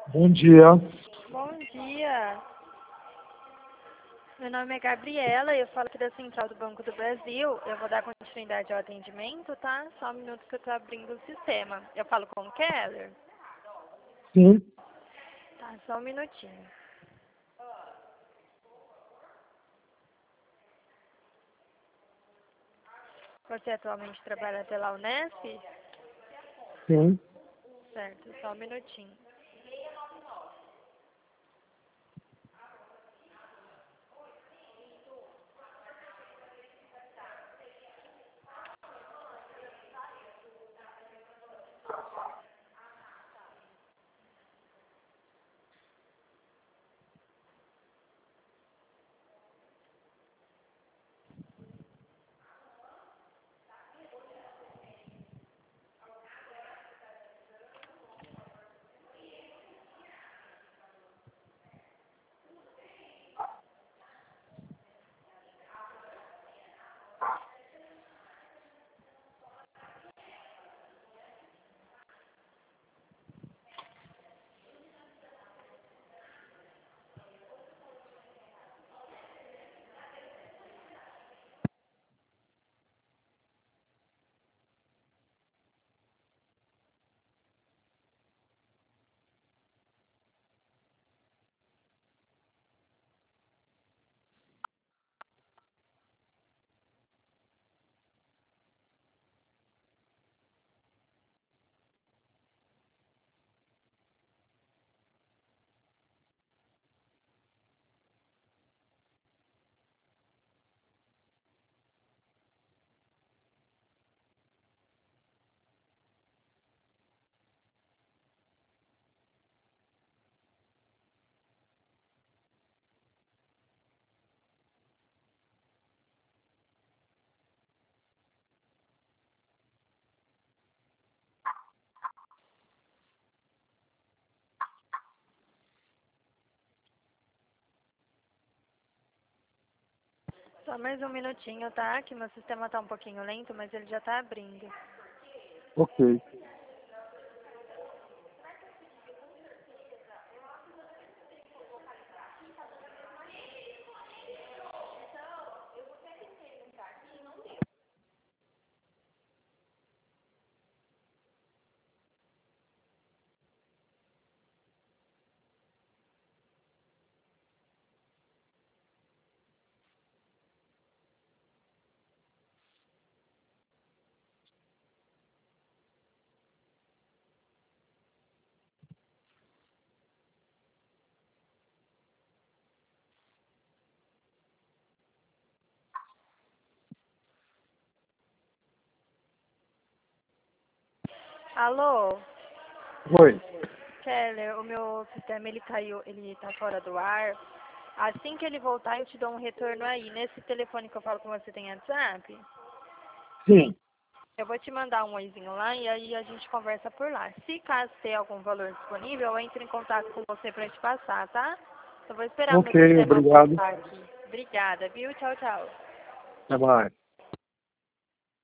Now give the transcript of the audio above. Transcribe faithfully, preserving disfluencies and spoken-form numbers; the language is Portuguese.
Bom dia. Bom dia. Meu nome é Gabriela e eu falo aqui da Central do Banco do Brasil. Eu vou dar continuidade ao atendimento, tá? Só um minuto que eu tô abrindo o sistema. Eu falo com o Keller? Sim, Tá, só um minutinho. Você atualmente trabalha pela Unesp? sim. Certo, só um minutinho. Só mais um minutinho, tá? Que meu sistema tá um pouquinho lento, mas ele já tá abrindo. Ok. Alô? Oi. Keller, o meu sistema ele caiu, ele tá fora do ar. Assim que ele voltar, eu te dou um retorno aí. Nesse telefone que eu falo com você tem WhatsApp? Sim. Eu vou te mandar um oizinho lá e aí a gente conversa por lá. Se caso ter algum valor disponível, eu entro em contato com você pra te passar, tá? Eu vou esperar o meu Ok, sistema obrigado. voltar aqui. Obrigada, viu? Tchau, tchau. Até mais.